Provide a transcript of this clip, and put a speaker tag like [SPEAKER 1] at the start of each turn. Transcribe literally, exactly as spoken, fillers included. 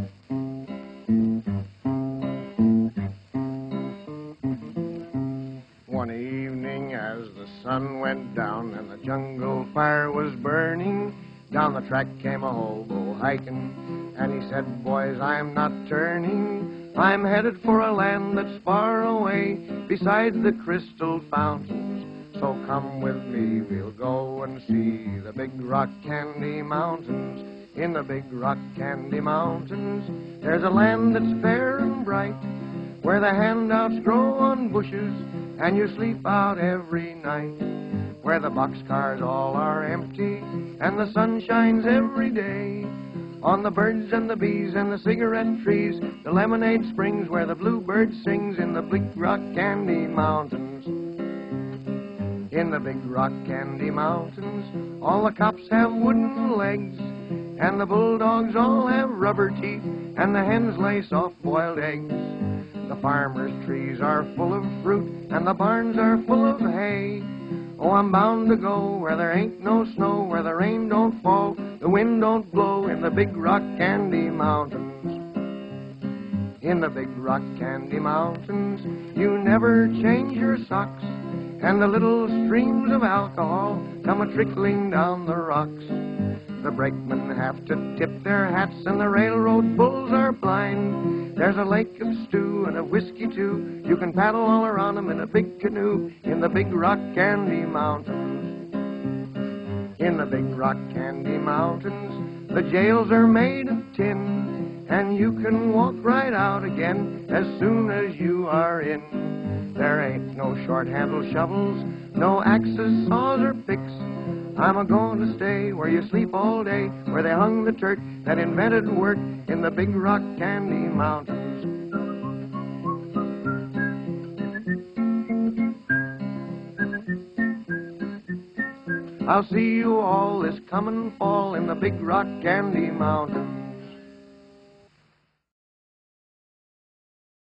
[SPEAKER 1] One evening as the sun went down and the jungle fire was burning, down the track came a hobo hiking, and he said, "Boys, I'm not turning. I'm headed for a land that's far away, beside the crystal fountains. So come with me, we'll go and see the big rock candy mountains. In the big rock candy mountains, there's a land that's fair and bright, where the handouts grow on bushes, and you sleep out every night, where the boxcars all are empty, and the sun shines every day on the birds and the bees and the cigarette trees, the lemonade springs where the bluebird sings. In the big rock candy mountains, in the big rock candy mountains, all the cops have wooden legs, and the bulldogs all have rubber teeth, and the hens lay soft-boiled eggs. The farmers' trees are full of fruit, and the barns are full of hay. Oh, I'm bound to go where there ain't no snow, where the rain don't fall, the wind don't blow, in the big rock candy mountains. In the big rock candy mountains, you never change your socks, and the little streams of alcohol come a-trickling down the rocks. The brakemen have to tip their hats, and the railroad bulls are blind. There's a lake of stew and of whiskey, too. You can paddle all around 'em in a big canoe, in the big rock candy mountains. In the big rock candy mountains, the jails are made of tin, and you can walk right out again as soon as you are in. There ain't no short-handled shovels, no axes, saws, or picks. I'm a-going to stay where you sleep all day, where they hung the Turk that invented work, in the big rock candy mountains. I'll see you all this coming fall in the big rock candy mountains.